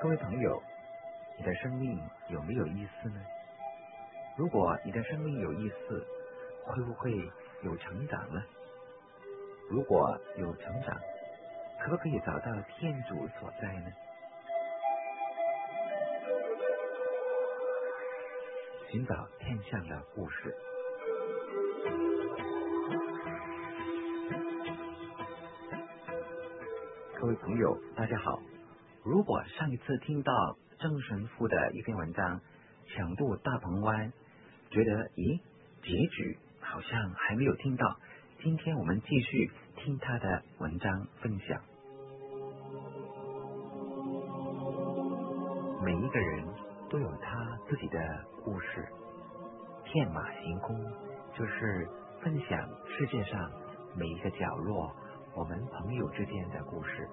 各位朋友，你的生命有没有意思呢？如果你的生命有意思，会不会有成长呢？如果有成长，可不可以找到天主所在呢？寻找天上的故事。各位朋友，大家好。如果上一次听到郑神父的一篇文章《强渡大鹏湾》，觉得结局好像还没有听到，今天我们继续听他的文章分享。每一个人都有他自己的故事，天马行空就是分享世界上每一个角落我们朋友之间的故事。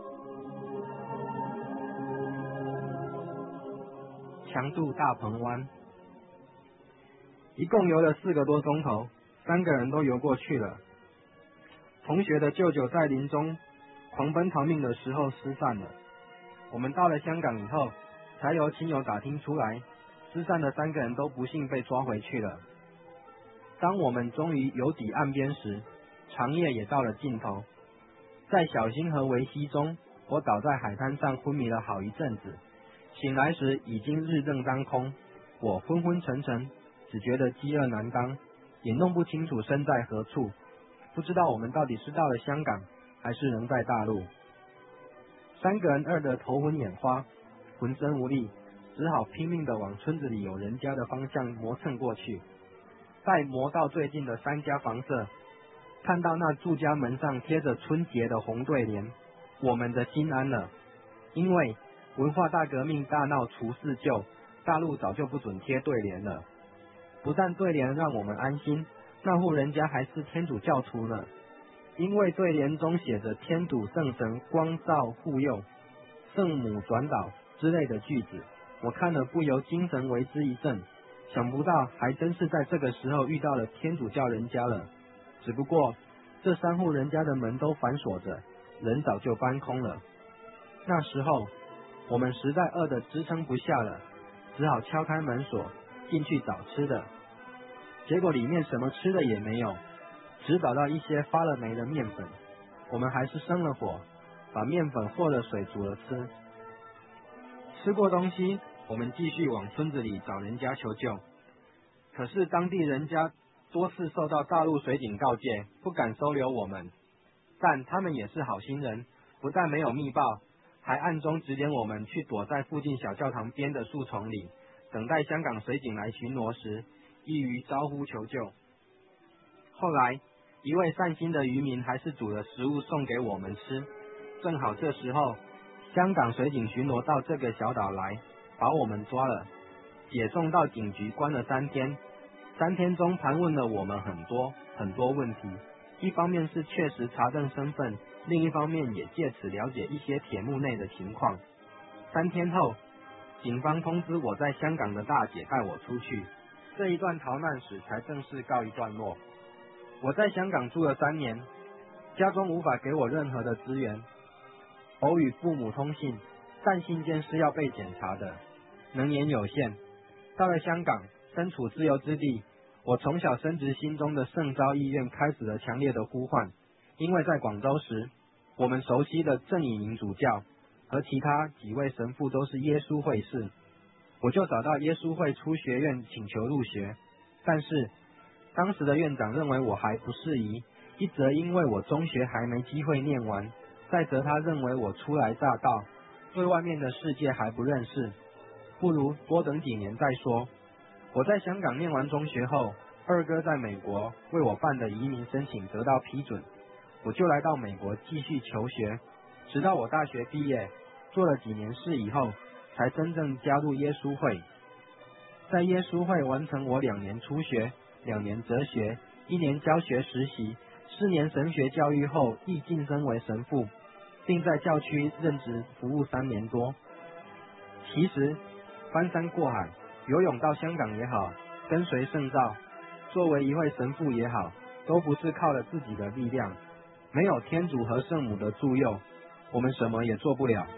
强渡大鹏湾，一共游了4个多钟头，3个人都游过去了。同学的舅舅在林中狂奔逃命的时候失散了。我们到了香港以后，才由亲友打听出来，失散的3个人都不幸被抓回去了。当我们终于游抵岸边时，长夜也到了尽头。在小星河维溪中，我倒在海滩上昏迷了好一阵子。醒来时已经日正当空，我昏昏沉沉，只觉得饥饿难当，也弄不清楚身在何处，不知道我们到底是到了香港，还是仍在大陆。3个人饿得头昏眼花，浑身无力，只好拼命地往村子里有人家的方向磨蹭过去。待磨到最近的3家房舍，看到那住家门上贴着春节的红对联，我们的心安了，因为文化大革命大闹除四旧，大陆早就不准贴对联了。不但对联让我们安心，那户人家还是天主教徒呢，因为对联中写着天主圣神光照护佑，圣母转导之类的句子，我看了不由精神为之一振，想不到还真是在这个时候遇到了天主教人家了。只不过这3户人家的门都反锁着，人早就搬空了。那时候我们实在饿得支撑不下了，只好敲开门锁进去找吃的。结果里面什么吃的也没有，只找到一些发了霉的面粉。我们还是生了火，把面粉和了水煮了吃。吃过东西，我们继续往村子里找人家求救。可是当地人家多次受到大陆水警告诫，不敢收留我们。但他们也是好心人，不但没有密报，还暗中指点我们去躲在附近小教堂边的树丛里，等待香港水警来巡逻时，易于招呼求救。后来一位善心的渔民还是煮了食物送给我们吃，正好这时候香港水警巡逻到这个小岛来，把我们抓了，解送到警局关了3天。3天中盘问了我们很多问题，一方面是确实查证身份，另一方面也借此了解一些铁幕内的情况。3天后，警方通知我在香港的大姐带我出去，这一段逃难史才正式告一段落。我在香港住了3年，家中无法给我任何的资源，偶与父母通信，但信件是要被检查的，能言有限。到了香港，身处自由之地，我从小深植心中的圣召意愿开始了强烈的呼唤。因为在广州时，我们熟悉的郑以明主教和其他几位神父都是耶稣会士，我就找到耶稣会初学院请求入学。但是当时的院长认为我还不适宜，一则因为我中学还没机会念完，再则他认为我初来乍到，对外面的世界还不认识，不如多等几年再说。我在香港念完中学后，二哥在美国为我办的移民申请得到批准，我就来到美国继续求学，直到我大学毕业，做了几年事以后，才真正加入耶稣会。在耶稣会完成我2年初学、2年哲学、1年教学实习、4年神学教育后，亦晋升为神父，并在教区任职服务3年多。其实翻山过海，游泳到香港也好，跟随圣召，作为一位神父也好，都不是靠了自己的力量，没有天主和圣母的助佑，我们什么也做不了。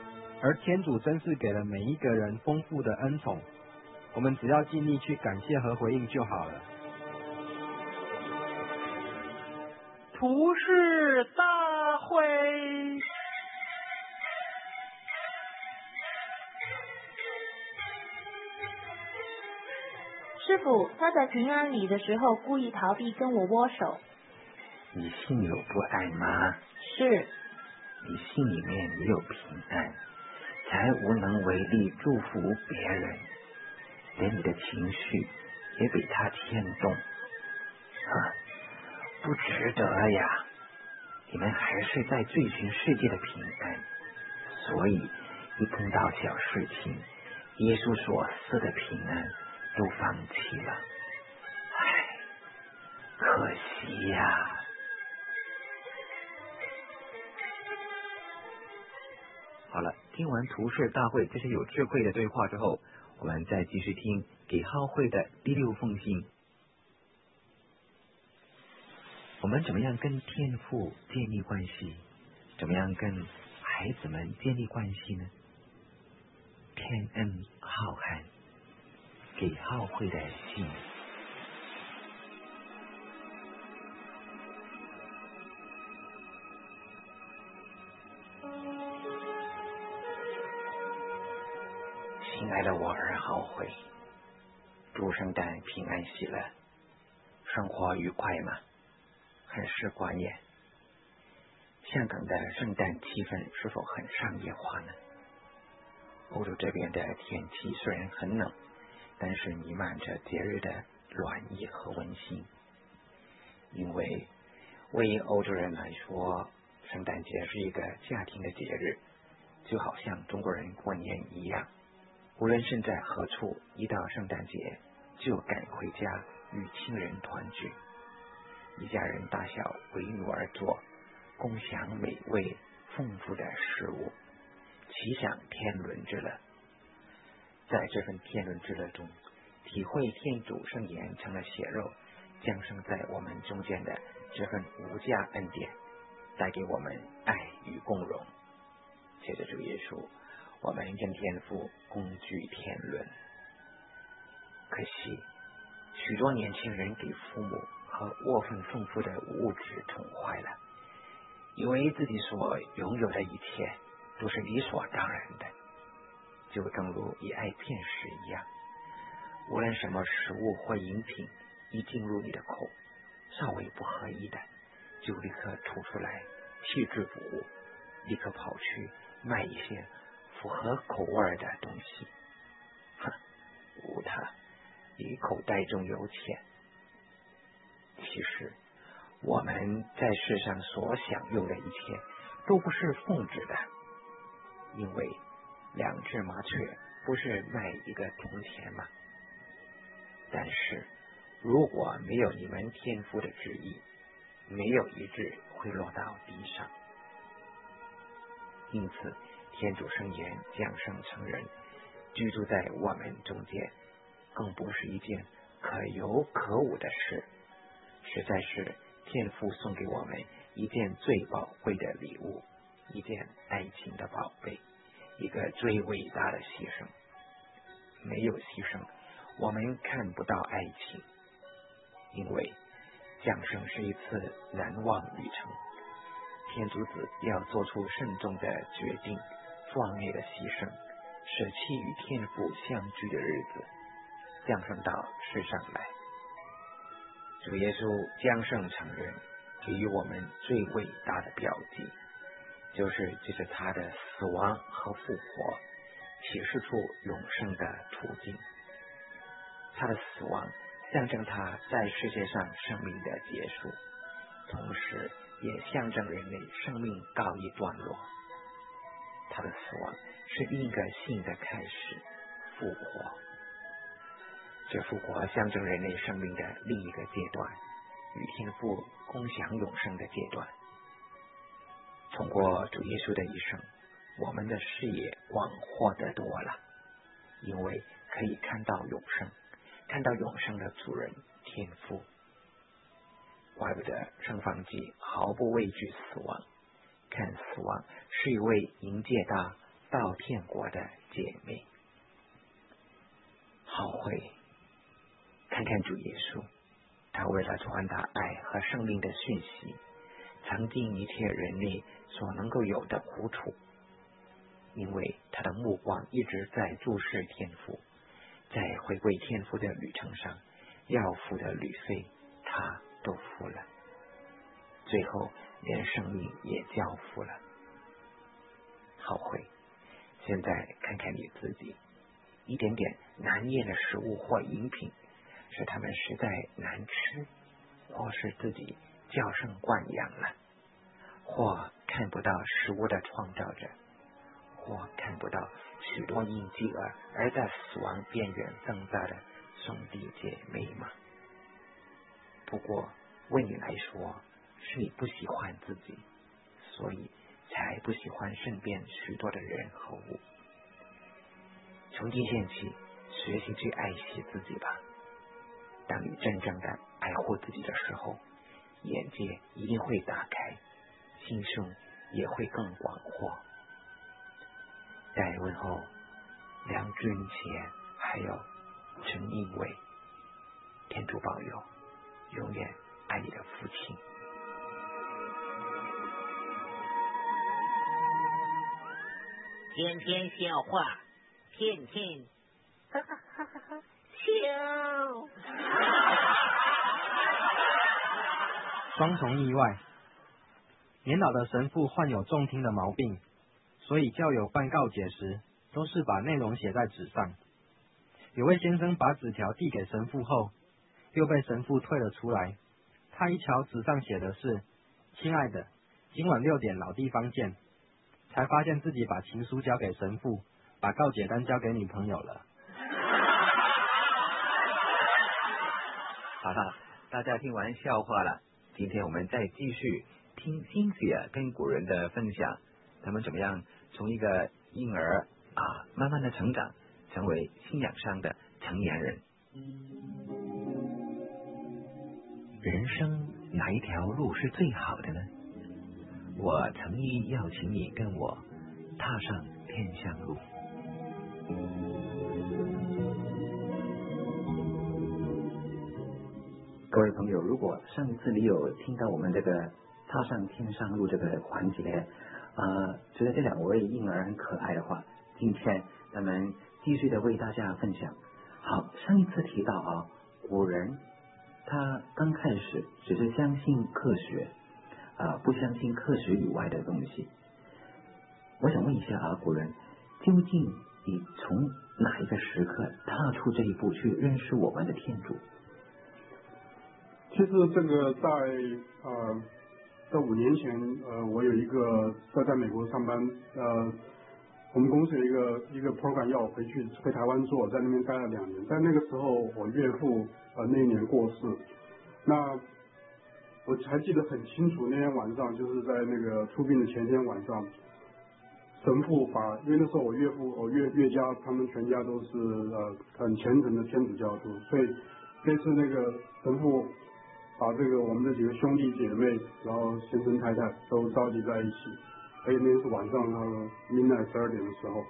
而天主真是给了每一个人丰富的恩宠，我们只要尽力去感谢和回应就好了。 图示大会。 师傅，他在平安里的时候故意逃避跟我握手。 你心有不安吗？ 是。 你心里面也有平安，才无能为力祝福别人，连你的情绪也被他牵动。不值得呀！你们还是在追寻世界的平安，所以一碰到小事情，耶稣所赐的平安都放弃了。可惜呀！好了，听完图示大会这些有智慧的对话之后，我们再继续听给浩会的第6封信。我们怎么样跟天父建立关系？怎么样跟孩子们建立关系呢？天恩浩瀚，给浩会的信。亲爱的我儿浩会，祝圣诞平安喜乐，生活愉快吗？很是挂念。香港的圣诞气氛是否很商业化呢？欧洲这边的天气虽然很冷，但是弥漫着节日的暖意和温馨。因为为欧洲人来说，圣诞节是一个家庭的节日，就好像中国人过年一样。无论身在何处，一到圣诞节就赶回家与亲人团聚，一家人大小围炉而坐，共享美味丰富的食物，齐享天伦之乐。在这份天伦之乐中，体会天主圣言成了血肉降生在我们中间的这份无价恩典，带给我们爱与共荣。借着主耶稣，我们跟天父共聚天伦。可惜许多年轻人给父母和过分丰富的物质宠坏了，以为自己所拥有的一切都是理所当然的，就正如以爱骗食一样，无论什么食物或饮品一进入你的口，稍微不合意的就立刻吐出来弃之不顾，立刻跑去卖一些符合口味的东西。无他，你口袋中有钱。其实我们在世上所享用的一切都不是奉旨的，因为2只麻雀不是卖一个铜钱吗？但是如果没有你们天父的旨意，没有一只会落到地上。因此天主圣言降生成人，居住在我们中间，更不是一件可有可无的事，实在是天父送给我们一件最宝贵的礼物，一件爱情的宝贝，一个最伟大的牺牲。没有牺牲，我们看不到爱情，因为降生是一次难忘旅程，天主子要做出慎重的决定，壮烈的牺牲，舍弃与天父相聚的日子，降生到世上来。主耶稣降生成人，给予我们最伟大的标记，就是借着他的死亡和复活，启示出永生的途径。他的死亡象征他在世界上生命的结束，同时也象征人类生命告一段落。他的死亡是另一个新的开始，复活。这复活象征人类生命的另一个阶段，与天父共享永生的阶段。通过主耶稣的一生，我们的视野广阔得多了，因为可以看到永生，看到永生的主人天父。怪不得圣方济毫不畏惧死亡，看死亡是一位迎接他到天国的姐妹。好会看看主耶稣，他为了传达爱和生命的讯息，尝尽一切人类所能够有的苦楚，因为他的目光一直在注视天父，在回归天父的旅程上，要付的旅费他都付了，最后连生命也交付了。好会，现在看看你自己，一点点难咽的食物或饮品，是他们实在难吃，或是自己娇生惯养了，或看不到食物的创造者，或看不到许多因饥饿而在死亡边缘挣扎的兄弟姐妹吗？不过为你来说，是你不喜欢自己，所以才不喜欢身边许多的人和物。从今天起，学习去爱惜自己吧。当你真正的爱护自己的时候，眼界一定会打开，心胸也会更广阔。在问候梁俊杰还有陈英伟，天主保佑，永远爱你的父亲。 天天笑话，天天哈哈哈哈哈笑。 双重意外，年老的神父患有重听的毛病，所以教友办告解时都是把内容写在纸上。有位先生把纸条递给神父后，又被神父退了出来。他一瞧纸上写的是亲爱的，今晚6点老地方见，才发现自己把情书交给神父，把告解单交给女朋友了。 好了，大家听完笑话了，今天我们再继续听Cynthia跟古人的分享，他们怎么样从一个婴儿慢慢的成长，成为信仰上的成年人。人生哪一条路是最好的呢？我诚意邀请你跟我踏上天香路。各位朋友，如果上一次你有听到我们这个踏上天上路这个环节，觉得这2位婴儿很可爱的话，今天咱们继续的为大家分享。好，上一次提到古人他刚开始只是相信科学，不相信科学以外的东西。我想问一下古人究竟你从哪一个时刻踏出这一步去认识我们的天主？ 其实这个在5年前，我有一个在美国上班，我们公司有一个 program 要我回台湾做，在那边待了2年。在那个时候，我岳父那一年过世，那我还记得很清楚，那天晚上就是在那个出殡的前天晚上，神父因为那时候我岳父岳家他们全家都是很虔诚的天主教徒，所以这次那个神父把我们的几个兄弟姐妹，然后先生太太都召集在一起，那天是晚上midnight 12点的时候，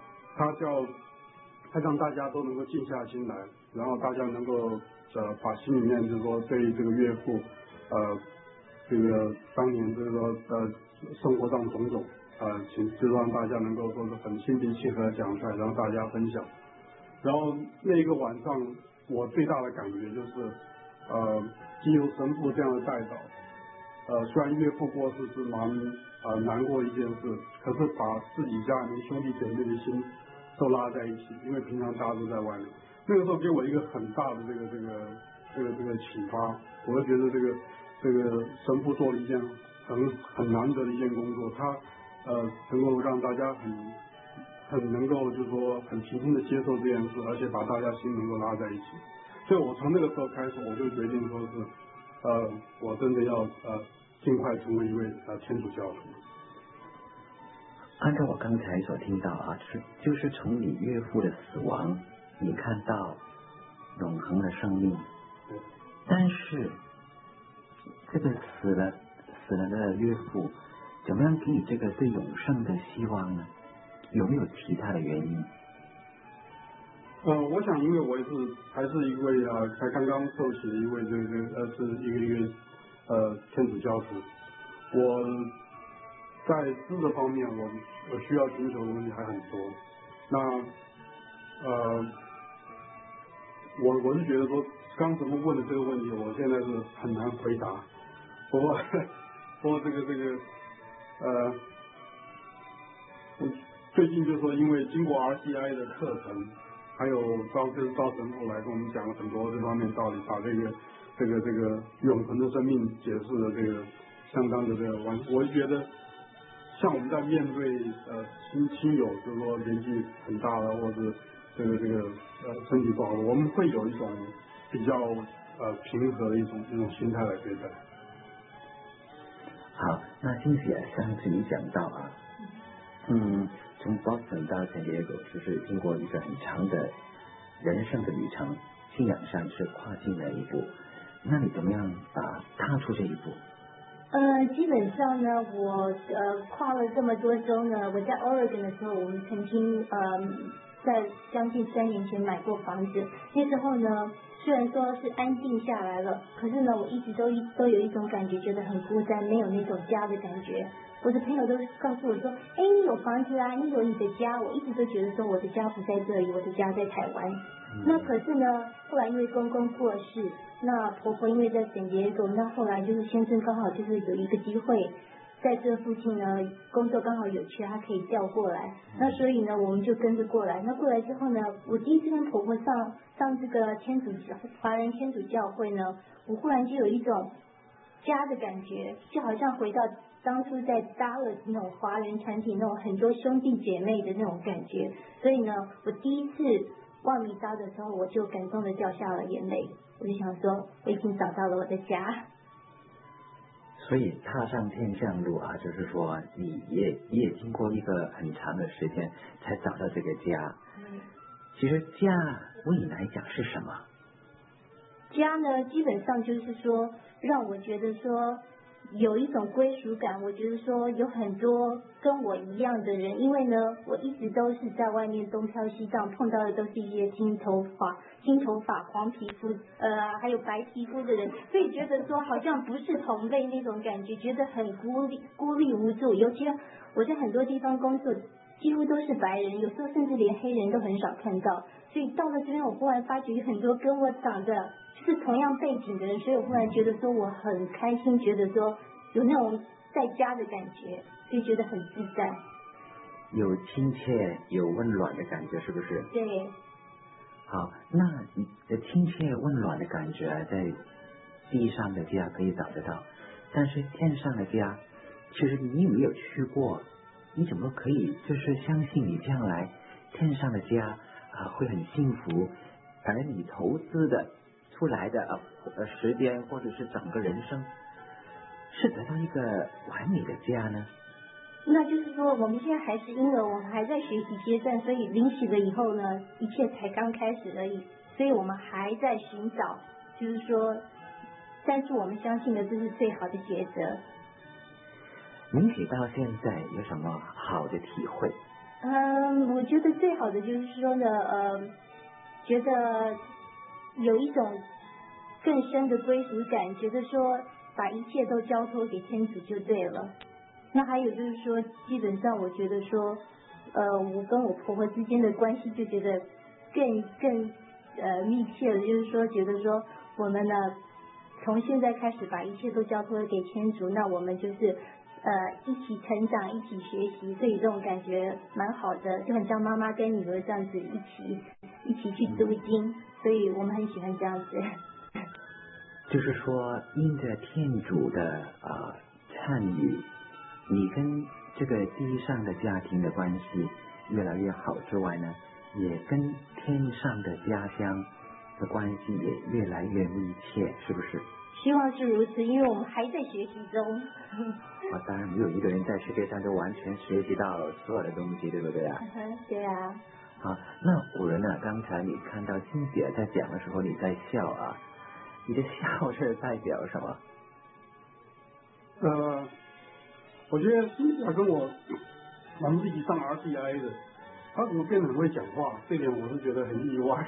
他让大家都能够静下心来，然后大家能够把心里面就是说对这个岳父这个当年就是说生活上种种就让大家能够说是很心平气和的讲出来，让大家分享。然后那一个晚上，我最大的感觉就是藉由神父这样的带导，虽然岳父过世是蛮难过一件事，可是把自己家里面兄弟姐妹的心都拉在一起，因为平常大家都在外面。那个时候给我一个很大的这个启发，我就觉得这个神父做了一件很难得的一件工作，他能够让大家很能够就是说很平静的接受这件事，而且把大家心能够拉在一起。所以我从那个时候开始，我就决定说是我真的要尽快成为一位天主教徒。 按照我刚才所听到就是从你岳父的死亡，你看到永恒的生命，但是这个死了的岳父，怎么样给你这个对永生的希望呢？ 有没有其他的原因？ 我想因为我还是一位才刚刚受洗的一位是一个天主教徒，我在知识方面我需要寻求的东西还很多。那我是觉得说刚师傅问的这个问题，我现在是很难回答。不过这个最近就是说，因为经过 RCI 的课程，还有赵神父来跟我们讲了很多这方面道理，把这个永恒的生命解释的这个相当的这个完。我觉得像我们在面对亲友，就是说年纪很大了，或者这个身体不好，我们会有一种比较平和的一种心态来对待。 好，那金姐上次你讲到啊，从 Boston 到 San Diego 就是经过一个很长的人生的旅程，信仰上是跨进了一步。那你怎么样踏出这一步？ 基本上呢，我跨了这么多州呢。我在 Oregon 的时候，我们曾经在将近3年前买过房子。那时候呢，虽然说是安定下来了，可是呢，我一直都有一种感觉，觉得很孤单，没有那种家的感觉。我的朋友都告诉我说，你有房子啊，你有你的家。我一直都觉得说我的家不在这里，我的家在台湾。那可是呢，后来因为公公过世，那婆婆因为在San Diego，那后来就是先生刚好就是有一个机会在这附近呢工作刚好有缺，他可以调过来。那所以呢，我们就跟着过来。那过来之后呢，我第一次跟婆婆上这个华人天主教会呢，我忽然就有一种家的感觉，就好像回到当初在Dallas那种华人团体那种很多兄弟姐妹的那种感觉。所以呢，我第一次望弥撒的时候，我就感动的掉下了眼泪。我就想说，我已经找到了我的家。 所以踏上天上路啊，就是说你也经过一个很长的时间才找到这个家。其实家为你来讲是什么？ 家呢，基本上就是说让我觉得说有一种归属感。我觉得说有很多跟我一样的人，因为呢，我一直都是在外面东飘西荡，碰到的都是一些金头发、黄皮肤，还有白皮肤的人，所以觉得说好像不是同类那种感觉，觉得很孤立无助。尤其我在很多地方工作，几乎都是白人，有时候甚至连黑人都很少看到。所以到了这边，我忽然发觉有很多跟我长得就是同样背景的人，所以我忽然觉得说我很开心，觉得说有那种在家的感觉，所以觉得很自在， 有亲切有温暖的感觉，是不是？ 对。 好，那你的亲切温暖的感觉在地上的家可以找得到，但是天上的家其实你没有去过，你怎么可以就是相信你将来天上的家会很幸福，而你投资的出来的时间或者是整个人生是得到一个完美的家呢？ 那就是说我们现在还是婴儿，我们还在学习阶段，所以领洗了以后呢，一切才刚开始而已，所以我们还在寻找，就是说但是我们相信的这是最好的抉择。 领洗到现在有什么好的体会？ 我觉得最好的就是说呢，觉得有一种更深的归属感，觉得说把一切都交托给天主就对了。那还有就是说，基本上我觉得说，我跟我婆婆之间的关系就觉得更密切了，就是说觉得说我们呢从现在开始把一切都交托给天主，那我们就是一起成长，一起学习，所以这种感觉蛮好的，就很像妈妈跟女儿这样子一起去读经，所以我们很喜欢这样子。 就是说，因着天主的参与，你跟这个地上的家庭的关系越来越好之外呢，也跟天上的家乡的关系也越来越密切，是不是？ 希望是如此，因为我们还在学习中。 当然没有一个人在世界上就完全学习到所有的东西，对不对啊？ 对啊。 好，那古人呢？刚才你看到金姐在讲的时候，你在笑啊，你的笑是代表什么？ 我觉得金姐跟我我们是一上 RCI 的，他怎么变得很会讲话？这点我是觉得很意外。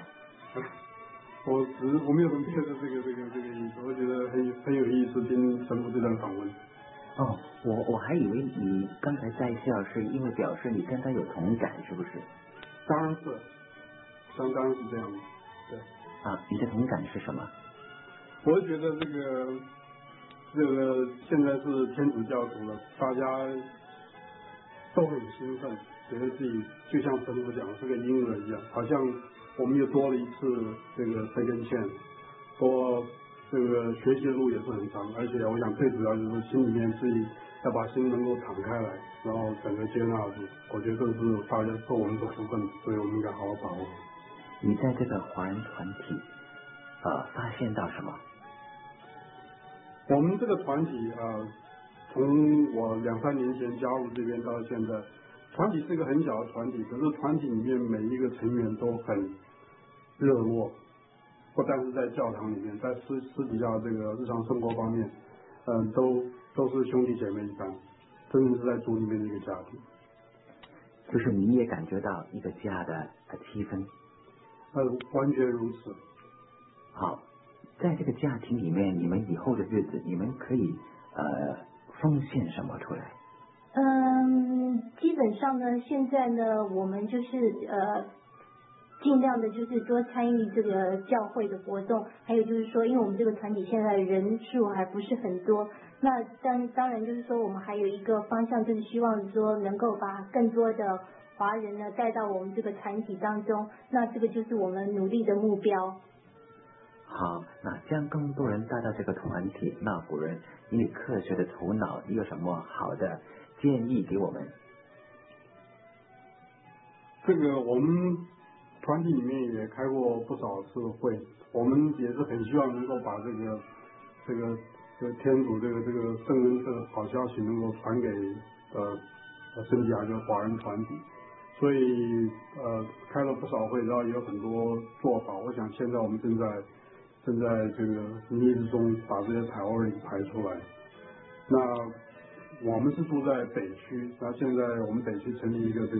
我没有人别的这个意思，我觉得很有意思，听神父这段访问。 哦，我还以为你刚才在笑是因为表示你跟他有同感，是不是？ 当然是，当然是这样的，对。 啊，你的同感是什么？ 我觉得这个现在是天主教徒了，大家都很兴奋，觉得自己就像神父讲是个婴儿一样，好像我们又多了一次这个second chance，多这个学习的路也是很长，而且我想最主要就是心里面自己要把心能够敞开来，然后整个接纳住，我觉得这是大家是我们的福分，所以我们应该好好把握。 你在这个华人团体发现到什么？ 我们这个团体从我2-3年前加入这边到现在，团体是一个很小的团体，可是团体里面每一个成员都很热络，不但是在教堂里面，在私底下这个日常生活方面，都是兄弟姐妹一般，真的是在主里面的一个家庭。 就是你也感觉到一个家的气氛。 完全如此。 好，在这个家庭里面，你们以后的日子，你们可以奉献什么出来？ 基本上呢，现在呢，我们就是尽量的就是多参与这个教会的活动，还有就是说，因为我们这个团体现在人数还不是很多，那当然就是说，我们还有一个方向，就是希望说能够把更多的华人呢带到我们这个团体当中，那这个就是我们努力的目标。 好，那将更多人带到这个团体，那古人以科学的头脑，你有什么好的建议给我们？ 这个我们团体里面也开过不少次会，我们也是很希望能够把这个天主这个圣恩这个好消息能够传给圣地亚哥华人团体，所以开了不少会，然后也有很多做法。我想现在我们正在这个努力之中把这些priority排出来。那我们是住在北区，那现在我们北区成立一个这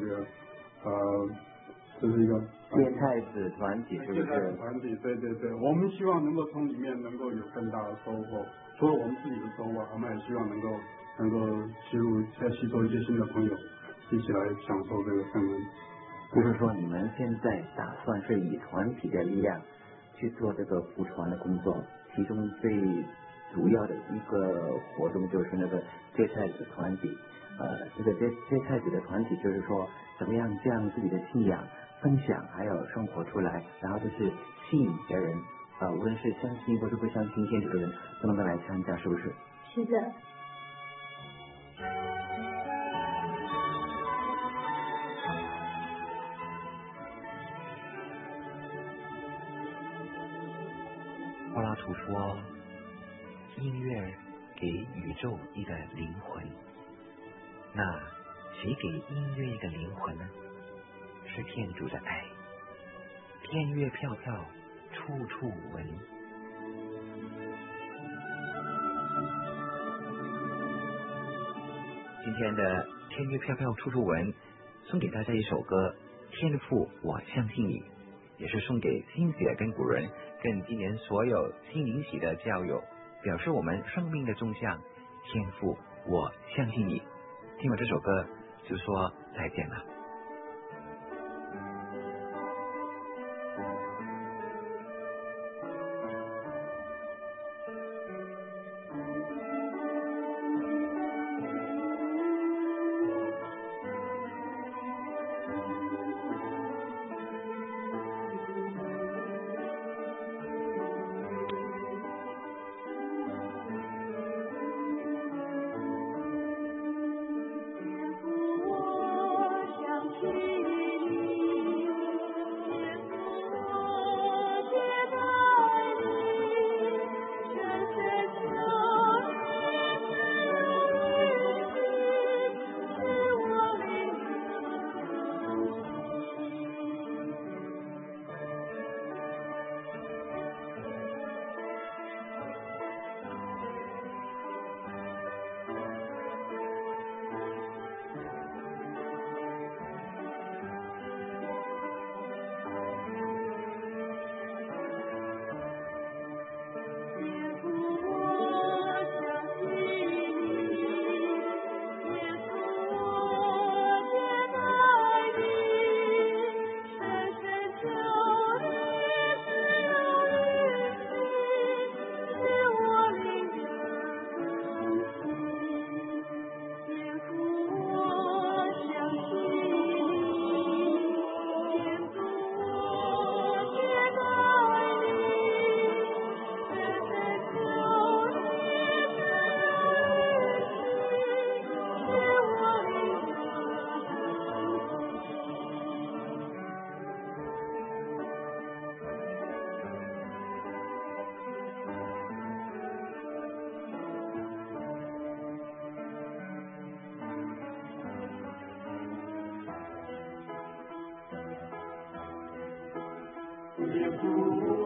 是一个芥菜子团体，是不是？芥菜子团体，对，我们希望能够从里面能够有更大的收获。除了我们自己的收获，我们也希望能够吸收一些新的朋友，一起来享受这个圣恩。 就是说，你们现在打算是以团体的力量去做这个福传的工作，其中最主要的一个活动就是那个芥菜子团体。这个芥菜子的团体就是说，怎么样将自己的信仰分享，还有生活出来，然后就是吸引别人无论是相信或者不相信天主的人，都能够来参加，是不是？ 是的。 柏拉图说，音乐给宇宙一个灵魂。那谁给音乐一个灵魂呢？是天主的爱。天乐飘飘，处处闻。今天的天乐飘飘，处处闻，送给大家一首歌《天父，我相信你》，也是送给新姐跟古人，跟今年所有心灵喜的教友，表示我们生命的终向。天父，我相信你。听完这首歌就说再见了。 相主。